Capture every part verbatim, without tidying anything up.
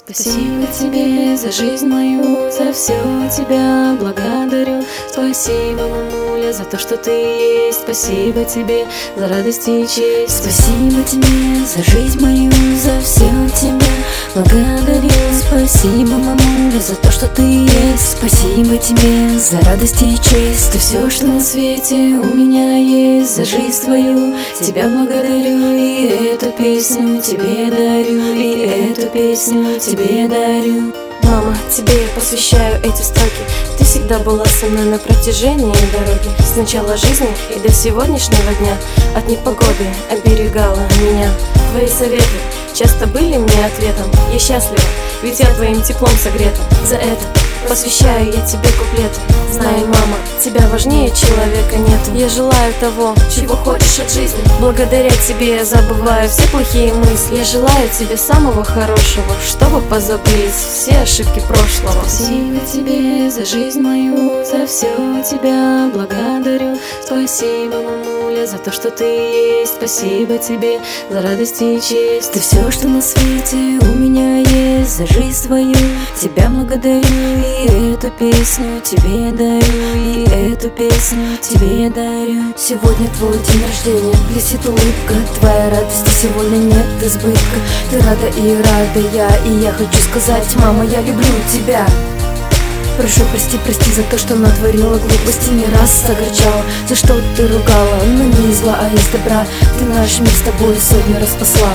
Спасибо тебе за жизнь мою, за все тебя благодарю. Спасибо, мамуля, за то, что ты есть. Спасибо тебе за радость и честь. Спасибо тебе за жизнь мою, за все тебя благодарю. Спасибо, мамуля, за то, что ты есть. Спасибо тебе за радость и честь. Ты все, что на свете у меня есть. За жизнь твою тебя благодарю. И эту песню тебе дарю. И эту песню тебе дарю. Мама, тебе я посвящаю эти строки. Ты всегда была со мной на протяжении дороги, с начала жизни и до сегодняшнего дня. От непогоды оберегала меня. Твои советы часто были мне ответом. Я счастлива, ведь я твоим теплом согрета. За это посвящаю я тебе куплеты. Знай, мама, тебя важнее человека нет. Я желаю того, чего хочешь от жизни. Благодаря тебе я забываю все плохие мысли. Я желаю тебе самого хорошего, чтобы позабыть все ошибки прошлого. Спасибо тебе за жизнь мою, за все тебя благодарю. Спасибо, мамуля, за то, что ты есть. Спасибо тебе за радость и честь. Ты все, что на свете у меня есть. За жизнь твою тебя благодарю. И эту песню тебе дарю. И эту песню тебе дарю. Сегодня твой день рождения, блестит улыбка. Твоя радости сегодня нет избытка. Ты рада и рада я. И я хочу сказать, мама, я люблю тебя. Прошу, прости, прости за то, что натворила глупости, не раз огорчала, за что ты ругала, но не из зла, а из добра. Ты наш мир с тобой сотни раз спасла.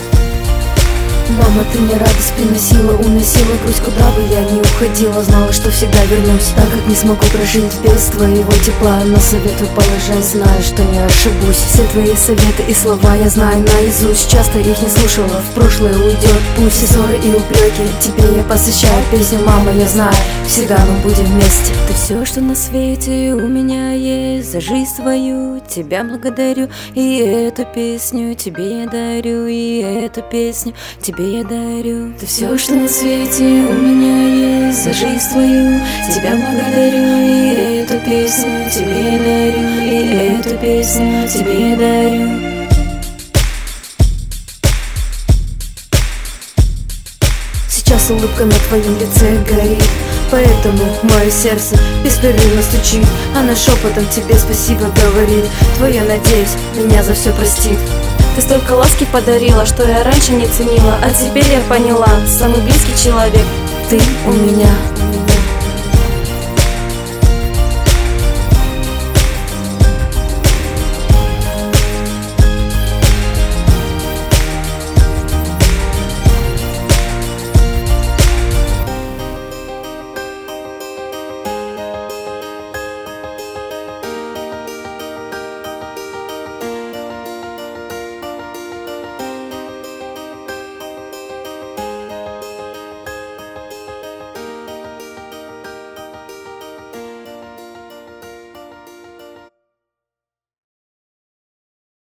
Мама, ты мне радость приносила, уносила грусть, куда бы я не уходила. Знала, что всегда вернусь, так как не смогу прожить без твоего тепла. Но советую положать, знаю, что не ошибусь. Все твои советы и слова я знаю наизусть. Часто их не слушала, в прошлое уйдет пусть и ссоры и упреки. Тебе я посвящаю песню, мама, я знаю, всегда мы будем вместе. Ты все, что на свете у меня есть. За жизнь твою тебя благодарю. И эту песню тебе я дарю. И эту песню тебе я дарю. Ты все, что на свете у меня есть. За жизнь твою тебя благодарю. И эту песню тебе дарю. И эту песню тебе дарю. Сейчас улыбка на твоем лице горит, поэтому мое сердце беспрерывно стучит. Она шепотом тебе спасибо говорит. Твоя, надеюсь, меня за все простит. Ты столько ласки подарила, что я раньше не ценила. А теперь я поняла, самый близкий человек ты у меня.